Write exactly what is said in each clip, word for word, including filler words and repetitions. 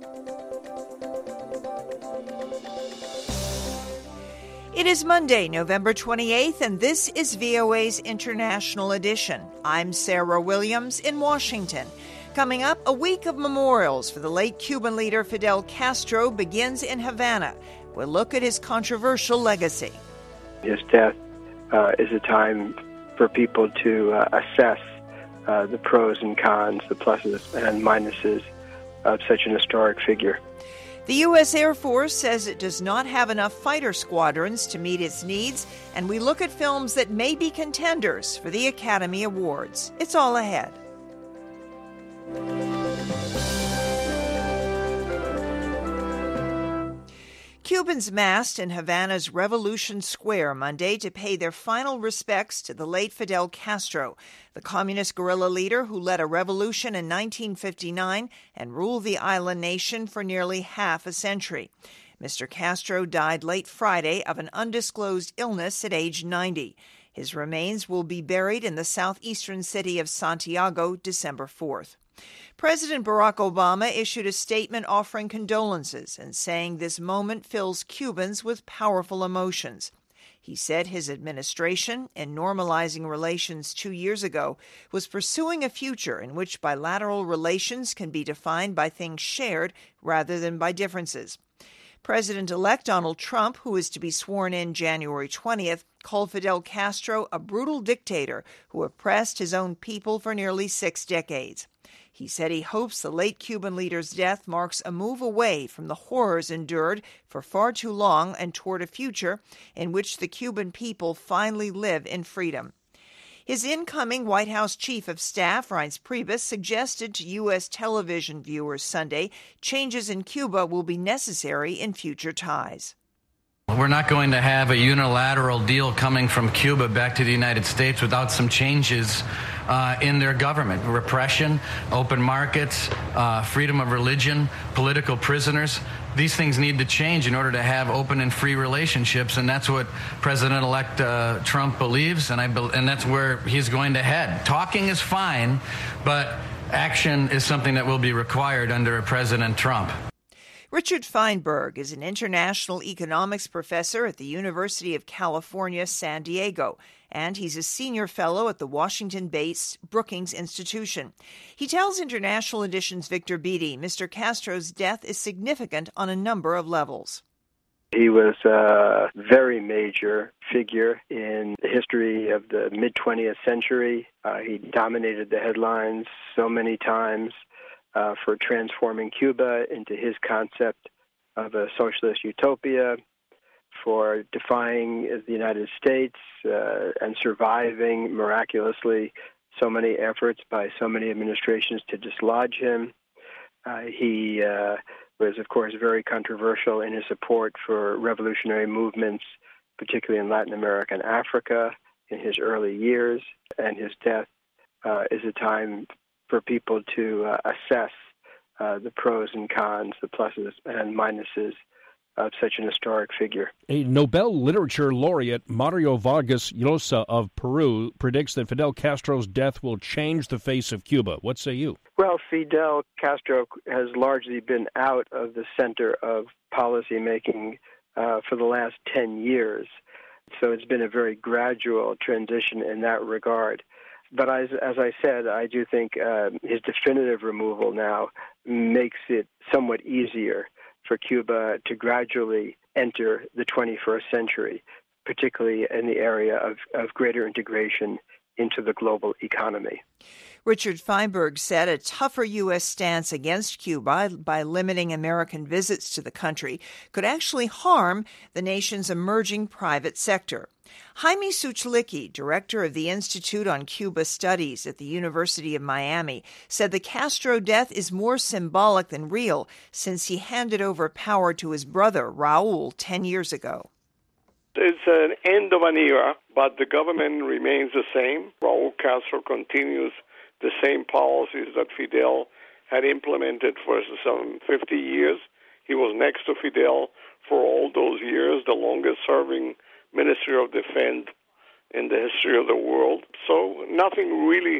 It is Monday, November twenty-eighth, and this is V O A's International Edition. I'm Sarah Williams in Washington. Coming up, a week of memorials for the late Cuban leader Fidel Castro begins in Havana. We'll look at his controversial legacy. His death uh, is a time for people to uh, assess uh, the pros and cons, the pluses and minuses of such an historic figure. The U S Air Force says it does not have enough fighter squadrons to meet its needs, and we look at films that may be contenders for the Academy Awards. It's all ahead. Cubans massed in Havana's Revolution Square Monday to pay their final respects to the late Fidel Castro, the communist guerrilla leader who led a revolution in nineteen fifty-nine and ruled the island nation for nearly half a century. Mister Castro died late Friday of an undisclosed illness at age ninety. His remains will be buried in the southeastern city of Santiago December fourth. President Barack Obama issued a statement offering condolences and saying this moment fills Cubans with powerful emotions. He said his administration, in normalizing relations two years ago, was pursuing a future in which bilateral relations can be defined by things shared rather than by differences. President-elect Donald Trump, who is to be sworn in January twentieth, called Fidel Castro a brutal dictator who oppressed his own people for nearly six decades. He said he hopes the late Cuban leader's death marks a move away from the horrors endured for far too long and toward a future in which the Cuban people finally live in freedom. His incoming White House Chief of Staff, Reince Priebus, suggested to U S television viewers Sunday changes in Cuba will be necessary in future ties. We're not going to have a unilateral deal coming from Cuba back to the United States without some changes uh, in their government. Repression, open markets, uh, freedom of religion, political prisoners. These things need to change in order to have open and free relationships, and that's what President-elect uh, Trump believes, and I be- and that's where he's going to head. Talking is fine, but action is something that will be required under President Trump. Richard Feinberg is an international economics professor at the University of California, San Diego, and he's a senior fellow at the Washington-based Brookings Institution. He tells International Edition's Victor Beattie Mister Castro's death is significant on a number of levels. He was a very major figure in the history of the mid-twentieth century. Uh, he dominated the headlines so many times. Uh, for transforming Cuba into his concept of a socialist utopia, for defying the United States uh, and surviving miraculously so many efforts by so many administrations to dislodge him. Uh, he uh, was, of course, very controversial in his support for revolutionary movements, particularly in Latin America and Africa in his early years, and his death uh, is a time for people to uh, assess uh, the pros and cons, the pluses and minuses of such an historic figure. A Nobel Literature laureate, Mario Vargas Llosa of Peru, predicts that Fidel Castro's death will change the face of Cuba. What say you? Well, Fidel Castro has largely been out of the center of policymaking uh, for the last ten years. So it's been a very gradual transition in that regard. But as, as I said, I do think uh, his definitive removal now makes it somewhat easier for Cuba to gradually enter the twenty-first century, particularly in the area of, of greater integration into the global economy. Richard Feinberg said a tougher U S stance against Cuba by limiting American visits to the country could actually harm the nation's emerging private sector. Jaime Suchlicki, director of the Institute on Cuba Studies at the University of Miami, said the Castro death is more symbolic than real since he handed over power to his brother, Raul, ten years ago. It's an end of an era, but the government remains the same. Raul Castro continues the same policies that Fidel had implemented for some fifty years. He was next to Fidel for all those years, the longest-serving Ministry of Defense in the history of the world. So nothing really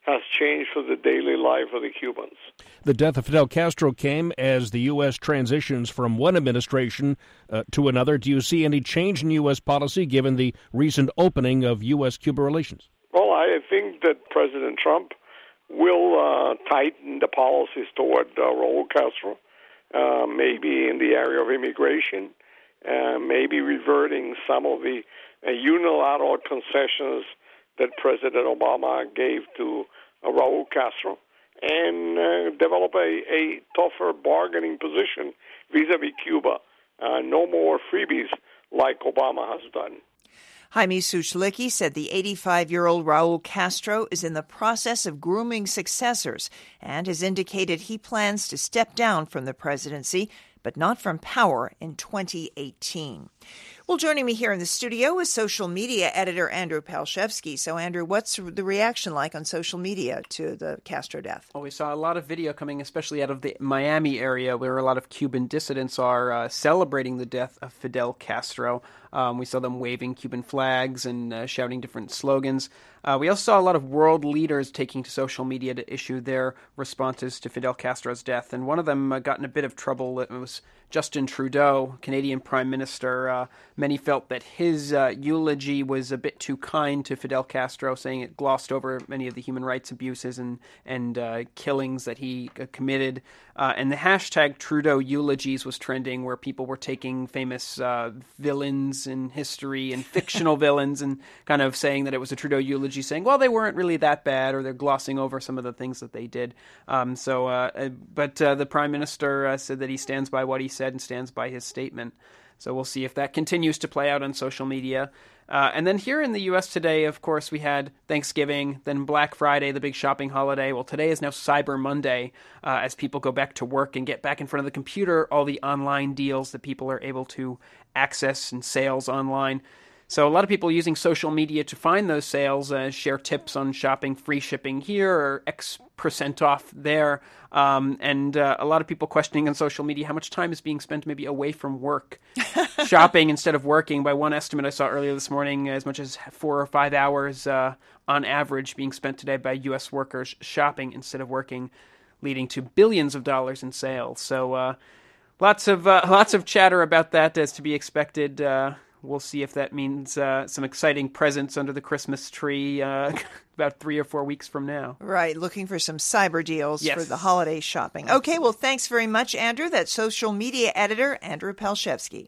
has changed for the daily life of the Cubans. The death of Fidel Castro came as the U S transitions from one administration uh, to another. Do you see any change in U S policy given the recent opening of U S Cuba relations? Well, I think that President Trump will uh, tighten the policies toward uh, Raul Castro, uh, maybe in the area of immigration, uh, maybe reverting some of the uh, unilateral concessions that President Obama gave to uh, Raul Castro, and uh, develop a, a tougher bargaining position vis-a-vis Cuba. Uh, no more freebies like Obama has done. Jaime Suchlicki said the eighty-five-year-old Raul Castro is in the process of grooming successors and has indicated he plans to step down from the presidency, but not from power in twenty eighteen. Well, joining me here in the studio is social media editor Andrew Palshevsky. So, Andrew, what's the reaction like on social media to the Castro death? Well, we saw a lot of video coming, especially out of the Miami area, where a lot of Cuban dissidents are uh, celebrating the death of Fidel Castro. Um, we saw them waving Cuban flags and uh, shouting different slogans. Uh, we also saw a lot of world leaders taking to social media to issue their responses to Fidel Castro's death. And one of them uh, got in a bit of trouble. It was Justin Trudeau, Canadian Prime Minister. Uh, many felt that his uh, eulogy was a bit too kind to Fidel Castro, saying it glossed over many of the human rights abuses and, and uh, killings that he uh, committed. Uh, and the hashtag Trudeau eulogies was trending, where people were taking famous uh, villains in history and fictional villains and kind of saying that it was a Trudeau eulogy, saying, well, they weren't really that bad, or they're glossing over some of the things that they did. Um, so, uh, but uh, the Prime Minister uh, said that he stands by what he said and stands by his statement. So we'll see if that continues to play out on social media. Uh, and then here in the U S today, of course, we had Thanksgiving, then Black Friday, the big shopping holiday. Well, today is now Cyber Monday, uh, as people go back to work and get back in front of the computer, all the online deals that people are able to access and sales online. So a lot of people using social media to find those sales, uh, share tips on shopping, free shipping here, or X percent off there. Um, and uh, a lot of people questioning on social media how much time is being spent maybe away from work, shopping instead of working. By one estimate I saw earlier this morning, as much as four or five hours uh, on average being spent today by U S workers shopping instead of working, leading to billions of dollars in sales. So uh, lots of uh, lots of chatter about that, as to be expected. Uh, We'll see if that means uh, some exciting presents under the Christmas tree uh, about three or four weeks from now. Right, looking for some cyber deals yes. for the holiday shopping. Okay, well, thanks very much, Andrew. That's social media editor Andrew Palshevsky.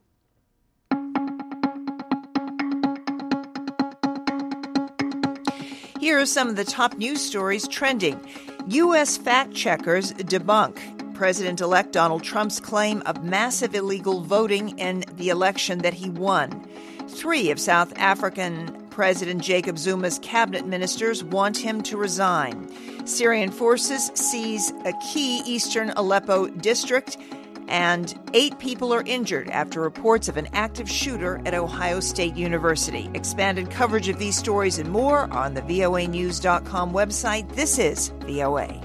Here are some of the top news stories trending. U S fact-checkers debunk President-elect Donald Trump's claim of massive illegal voting in the election that he won. Three of South African President Jacob Zuma's cabinet ministers want him to resign. Syrian forces seize a key eastern Aleppo district, and eight people are injured after reports of an active shooter at Ohio State University. Expanded coverage of these stories and more on the V O A news dot com website. This is V O A.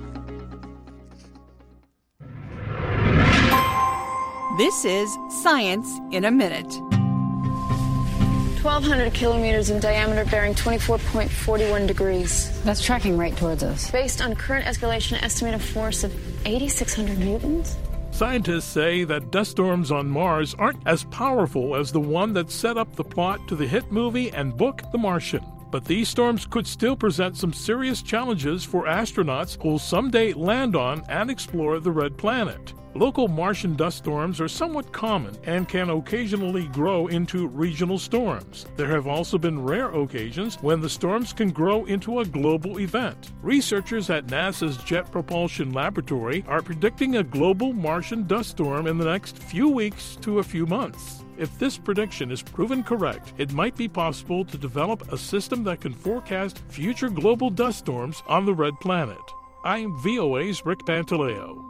This is Science in a Minute. twelve hundred kilometers in diameter, bearing twenty-four point four one degrees. That's tracking right towards us. Based on current escalation, estimated force of eighty-six hundred newtons. Scientists say that dust storms on Mars aren't as powerful as the one that set up the plot to the hit movie and book The Martian. But these storms could still present some serious challenges for astronauts who'll someday land on and explore the red planet. Local Martian dust storms are somewhat common and can occasionally grow into regional storms. There have also been rare occasions when the storms can grow into a global event. Researchers at NASA's Jet Propulsion Laboratory are predicting a global Martian dust storm in the next few weeks to a few months. If this prediction is proven correct, it might be possible to develop a system that can forecast future global dust storms on the red planet. I'm V O A's Rick Pantaleo.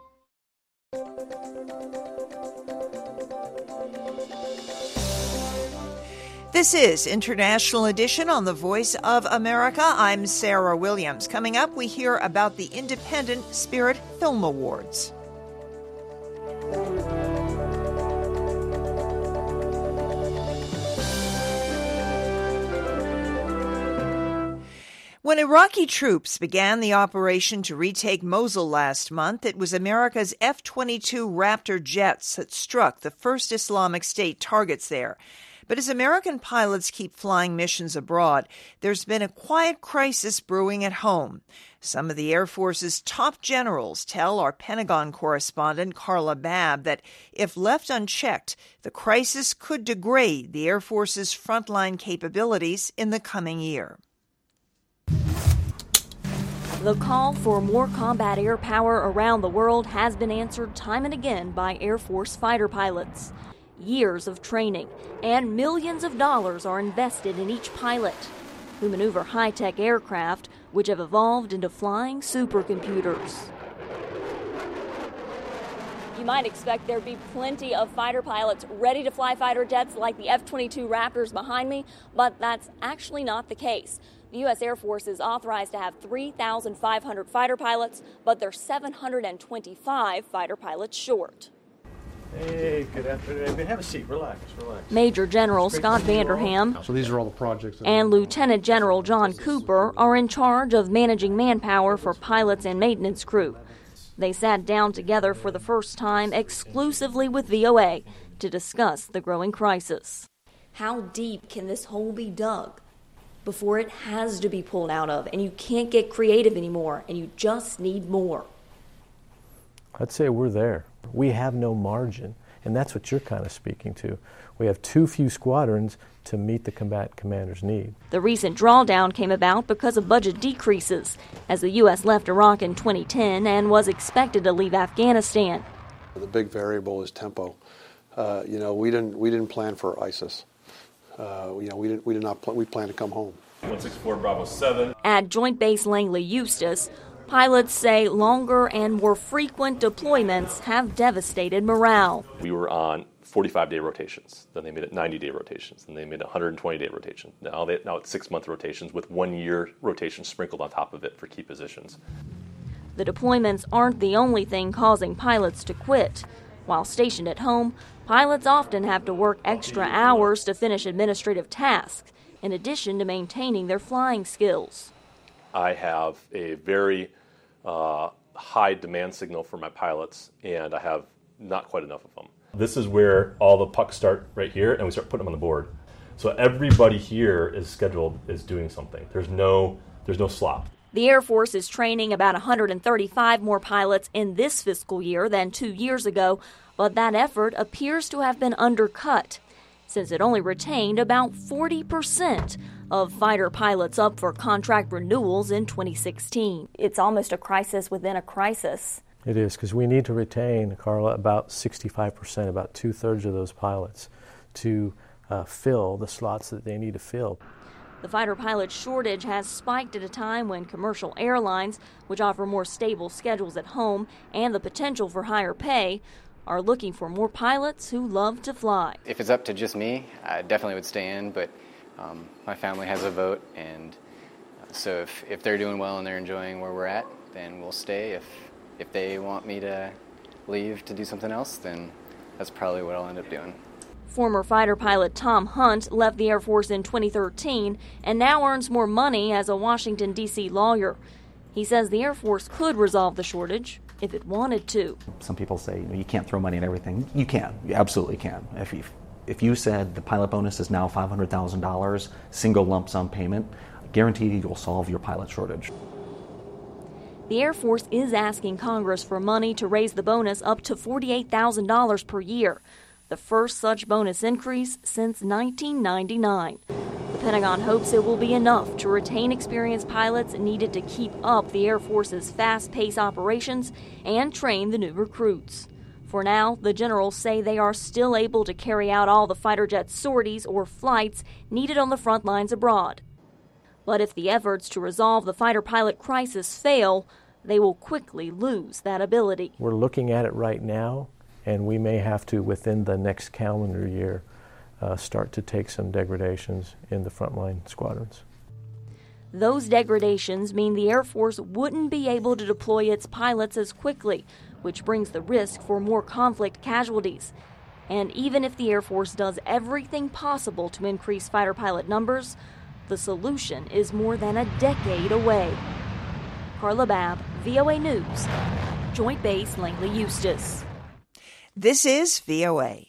This is International Edition on the Voice of America. I'm Sarah Williams. Coming up, we hear about the Independent Spirit Film Awards. When Iraqi troops began the operation to retake Mosul last month, it was America's F twenty-two Raptor jets that struck the first Islamic State targets there. But as American pilots keep flying missions abroad, there's been a quiet crisis brewing at home. Some of the Air Force's top generals tell our Pentagon correspondent Carla Babb that if left unchecked, the crisis could degrade the Air Force's frontline capabilities in the coming year. The call for more combat air power around the world has been answered time and again by Air Force fighter pilots. Years of training and millions of dollars are invested in each pilot, who maneuver high-tech aircraft which have evolved into flying supercomputers. You might expect there'd be plenty of fighter pilots ready to fly fighter jets like the F twenty-two Raptors behind me, but that's actually not the case. The U S Air Force is authorized to have three thousand five hundred fighter pilots, but they're seven hundred twenty-five fighter pilots short. Hey, good afternoon. Have a seat. Relax, relax. Major General Scott Vanderham so these are all the projects and Lieutenant General John Cooper are in charge of managing manpower for pilots and maintenance crew. They sat down together for the first time exclusively with V O A to discuss the growing crisis. How deep can this hole be dug before it has to be pulled out of, and you can't get creative anymore, and you just need more? I'd say we're there. We have no margin, and that's what you're kind of speaking to. We have too few squadrons to meet the combatant commander's need. The recent drawdown came about because of budget decreases, as the U S left Iraq in twenty ten and was expected to leave Afghanistan. The big variable is tempo. Uh, you know, we didn't we didn't plan for ISIS. Uh, you know, we did we did not pl- we planned to come home. one sixty-four Bravo seven. At Joint Base Langley Eustis, pilots say longer and more frequent deployments have devastated morale. We were on forty-five day rotations, then they made it ninety day rotations, then they made it one hundred twenty day rotation. Now they now it's six month rotations with one year rotation sprinkled on top of it for key positions. The deployments aren't the only thing causing pilots to quit. While stationed at home, pilots often have to work extra hours to finish administrative tasks, in addition to maintaining their flying skills. I have a very uh, high demand signal for my pilots, and I have not quite enough of them. This is where all the pucks start right here, and we start putting them on the board. So everybody here is scheduled, is doing something. There's no, there's no slop. The Air Force is training about one hundred thirty-five more pilots in this fiscal year than two years ago, but that effort appears to have been undercut, since it only retained about forty percent of fighter pilots up for contract renewals in twenty sixteen. It's almost a crisis within a crisis. It is, because we need to retain, Carla, about sixty-five percent, about two-thirds of those pilots to uh, fill the slots that they need to fill. The fighter pilot shortage has spiked at a time when commercial airlines, which offer more stable schedules at home and the potential for higher pay, are looking for more pilots who love to fly. If it's up to just me, I definitely would stay in, but um, my family has a vote, and so if, if they're doing well and they're enjoying where we're at, then we'll stay. If if they want me to leave to do something else, then that's probably what I'll end up doing. Former fighter pilot Tom Hunt left the Air Force in twenty thirteen and now earns more money as a Washington, D C lawyer. He says the Air Force could resolve the shortage if it wanted to. Some people say, you know, you can't throw money at everything. You can. You absolutely can. If you, if you said the pilot bonus is now five hundred thousand dollars, single lump sum payment, guaranteed you'll solve your pilot shortage. The Air Force is asking Congress for money to raise the bonus up to forty-eight thousand dollars per year, the first such bonus increase since nineteen ninety-nine. The Pentagon hopes it will be enough to retain experienced pilots needed to keep up the Air Force's fast-paced operations and train the new recruits. For now, the generals say they are still able to carry out all the fighter jet sorties or flights needed on the front lines abroad. But if the efforts to resolve the fighter pilot crisis fail, they will quickly lose that ability. We're looking at it right now, and we may have to, within the next calendar year, uh, start to take some degradations in the frontline squadrons. Those degradations mean the Air Force wouldn't be able to deploy its pilots as quickly, which brings the risk for more conflict casualties. And even if the Air Force does everything possible to increase fighter pilot numbers, The solution is more than a decade away. Carla Babb, V O A News, Joint Base Langley Eustis. This is V O A.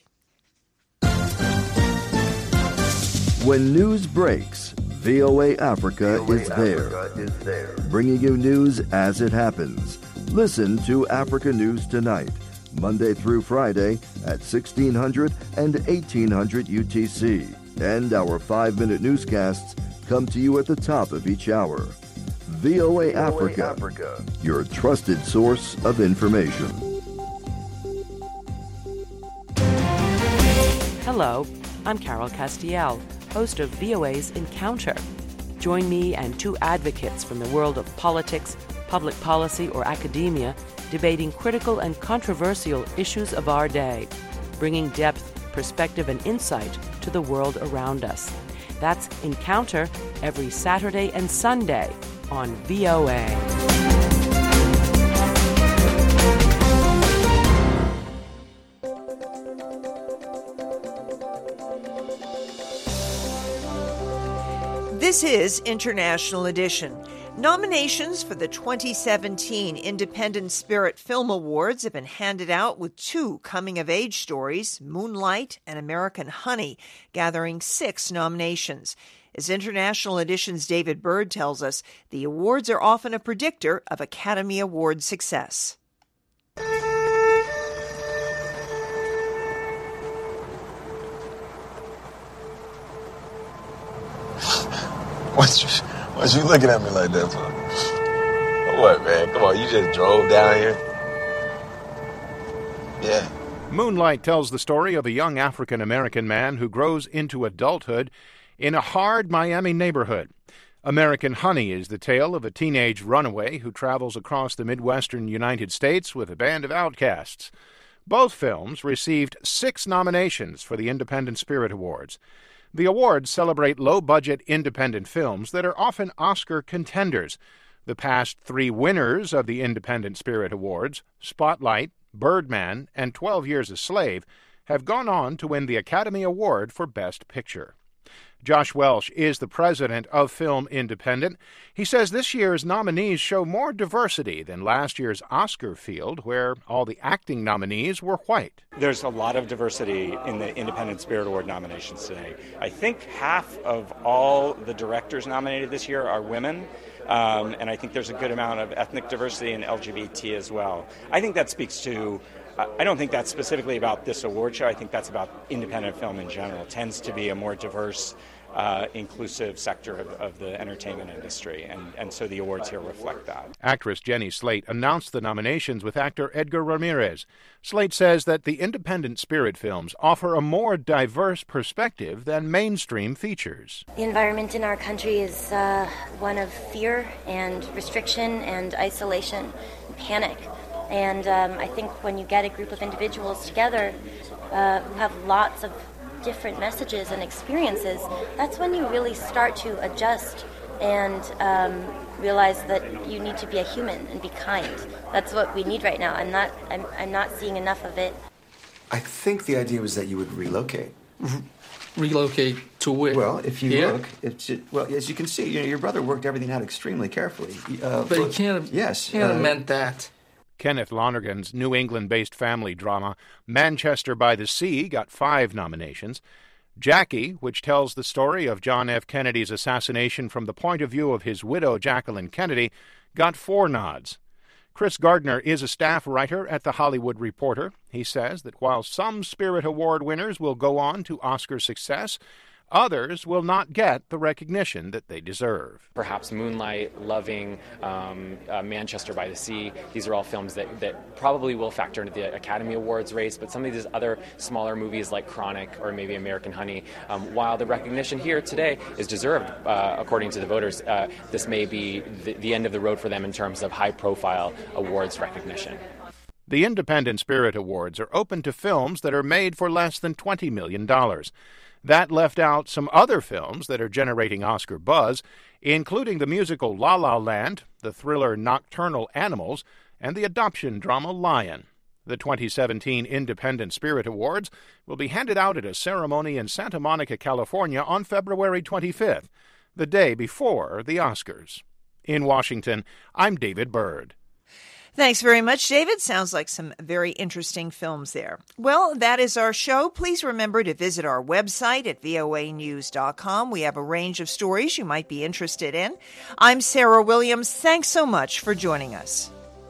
When news breaks, V O A Africa, V O A is, there, Africa is there, bringing you news as it happens. Listen to Africa News Tonight, Monday through Friday at sixteen hundred and eighteen hundred U T C. And our five-minute newscasts come to you at the top of each hour. V O A, V O A Africa, Africa, your trusted source of information. Hello, I'm Carol Castiel, host of V O A's Encounter. Join me and two advocates from the world of politics, public policy, or academia debating critical and controversial issues of our day, bringing depth, perspective, and insight to the world around us. That's Encounter every Saturday and Sunday on V O A. This is International Edition. Nominations for the twenty seventeen Independent Spirit Film Awards have been handed out, with two coming-of-age stories, Moonlight and American Honey, gathering six nominations. As International Edition's David Bird tells us, the awards are often a predictor of Academy Award success. What you, what you looking at me like that for? What, man? Come on, you just drove down here? Yeah. Moonlight tells the story of a young African-American man who grows into adulthood in a hard Miami neighborhood. American Honey is the tale of a teenage runaway who travels across the Midwestern United States with a band of outcasts. Both films received six nominations for the Independent Spirit Awards. The awards celebrate low-budget independent films that are often Oscar contenders. The past three winners of the Independent Spirit Awards, Spotlight, Birdman, and twelve Years a Slave, have gone on to win the Academy Award for Best Picture. Josh Welsh is the president of Film Independent. He says this year's nominees show more diversity than last year's Oscar field, where all the acting nominees were white. There's a lot of diversity in the Independent Spirit Award nominations today. I think half of all the directors nominated this year are women. Um, and I think there's a good amount of ethnic diversity and L G B T as well. I think that speaks to I don't think that's specifically about this award show. I think that's about independent film in general. It tends to be a more diverse, uh, inclusive sector of, of the entertainment industry, and, and so the awards here reflect that. Actress Jenny Slate announced the nominations with actor Edgar Ramirez. Slate says that the Independent Spirit films offer a more diverse perspective than mainstream features. The environment in our country is uh, one of fear and restriction and isolation and panic. And um, I think when you get a group of individuals together uh, who have lots of different messages and experiences, that's when you really start to adjust and um, realize that you need to be a human and be kind. That's what we need right now. I'm not, I'm, I'm not seeing enough of it. I think the idea was that you would relocate. Relocate to where? Well, if you Here? look, it's just, well, as you can see, you know, your brother worked everything out extremely carefully. Uh, but he can't have, yes, can't have uh, meant that. Kenneth Lonergan's New England-based family drama Manchester by the Sea got five nominations. Jackie, which tells the story of John F. Kennedy's assassination from the point of view of his widow, Jacqueline Kennedy, got four nods. Chris Gardner is a staff writer at The Hollywood Reporter. He says that while some Spirit Award winners will go on to Oscar success, others will not get the recognition that they deserve. Perhaps Moonlight, Loving, um, uh, Manchester by the Sea, these are all films that, that probably will factor into the Academy Awards race, but some of these other smaller movies like Chronic or maybe American Honey, um, while the recognition here today is deserved, uh, according to the voters, uh, this may be the, the end of the road for them in terms of high-profile awards recognition. The Independent Spirit Awards are open to films that are made for less than twenty million dollars. That left out some other films that are generating Oscar buzz, including the musical La La Land, the thriller Nocturnal Animals, and the adoption drama Lion. The twenty seventeen Independent Spirit Awards will be handed out at a ceremony in Santa Monica, California on February twenty-fifth. the day before the Oscars. In Washington, I'm David Byrd. Thanks very much, David. Sounds like some very interesting films there. Well, that is our show. Please remember to visit our website at V O A news dot com. We have a range of stories you might be interested in. I'm Sarah Williams. Thanks so much for joining us.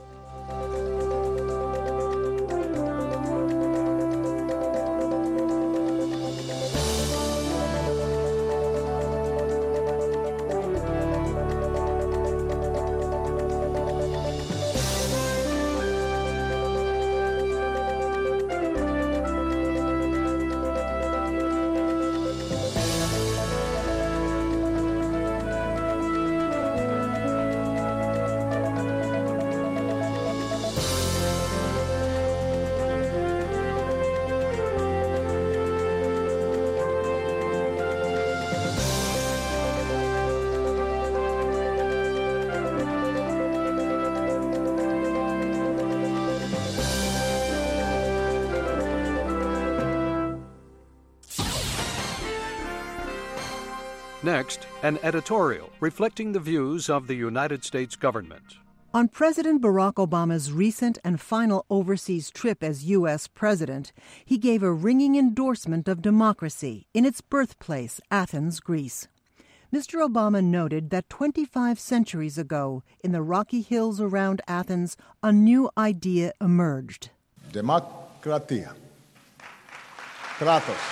Next, an editorial reflecting the views of the United States government. On President Barack Obama's recent and final overseas trip as U S president, he gave a ringing endorsement of democracy in its birthplace, Athens, Greece. Mister Obama noted that twenty-five centuries ago, in the rocky hills around Athens, a new idea emerged. Demokratia. Kratos.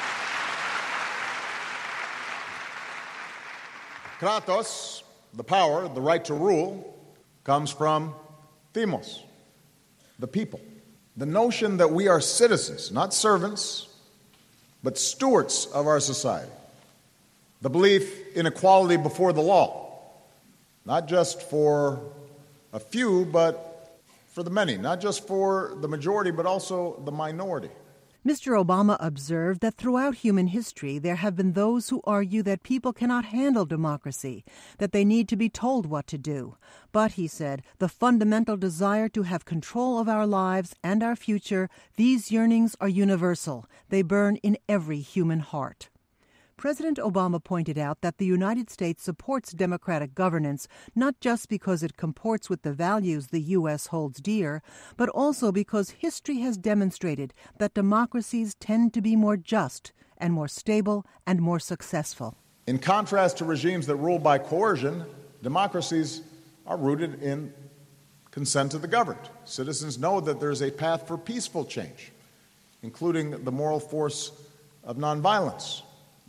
Kratos, the power, the right to rule, comes from themos, the people. The notion that we are citizens, not servants, but stewards of our society. The belief in equality before the law, not just for a few, but for the many, not just for the majority, but also the minority. Mister Obama observed that throughout human history there have been those who argue that people cannot handle democracy, that they need to be told what to do. But, he said, the fundamental desire to have control of our lives and our future, these yearnings are universal. They burn in every human heart. President Obama pointed out that the United States supports democratic governance not just because it comports with the values the U S holds dear, but also because history has demonstrated that democracies tend to be more just and more stable and more successful. In contrast to regimes that rule by coercion, democracies are rooted in consent of the governed. Citizens know that there's a path for peaceful change, including the moral force of nonviolence.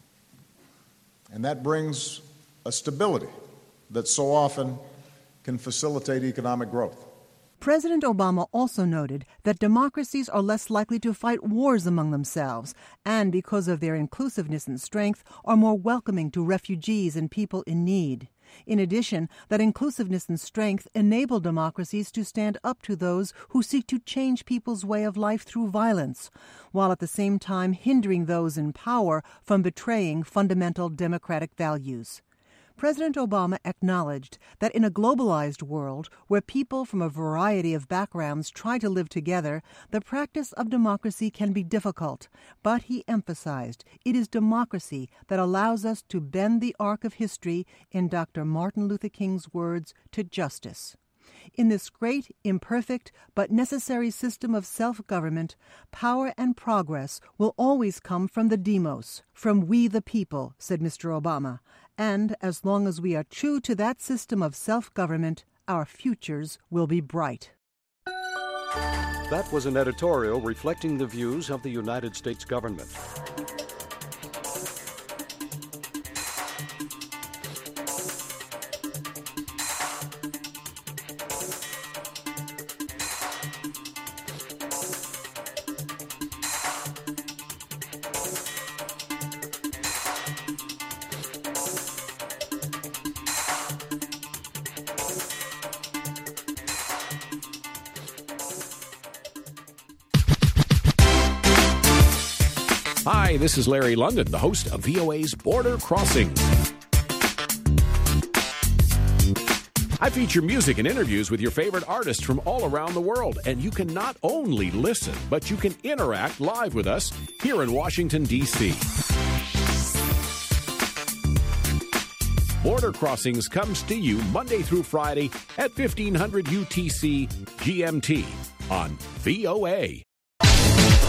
And that brings a stability that so often can facilitate economic growth. President Obama also noted that democracies are less likely to fight wars among themselves and, because of their inclusiveness and strength, are more welcoming to refugees and people in need. In addition, that inclusiveness and strength enable democracies to stand up to those who seek to change people's way of life through violence, while at the same time hindering those in power from betraying fundamental democratic values. President Obama acknowledged that in a globalized world where people from a variety of backgrounds try to live together, the practice of democracy can be difficult. But he emphasized it is democracy that allows us to bend the arc of history, in Doctor Martin Luther King's words, to justice. In this great, imperfect, but necessary system of self-government, power and progress will always come from the demos, from we the people, said Mister Obama. And as long as we are true to that system of self-government, our futures will be bright. That was an editorial reflecting the views of the United States government. Hi, this is Larry London, the host of V O A's Border Crossing. I feature music and interviews with your favorite artists from all around the world, and you can not only listen, but you can interact live with us here in Washington, D C Border Crossings comes to you Monday through Friday at fifteen hundred U T C G M T on V O A.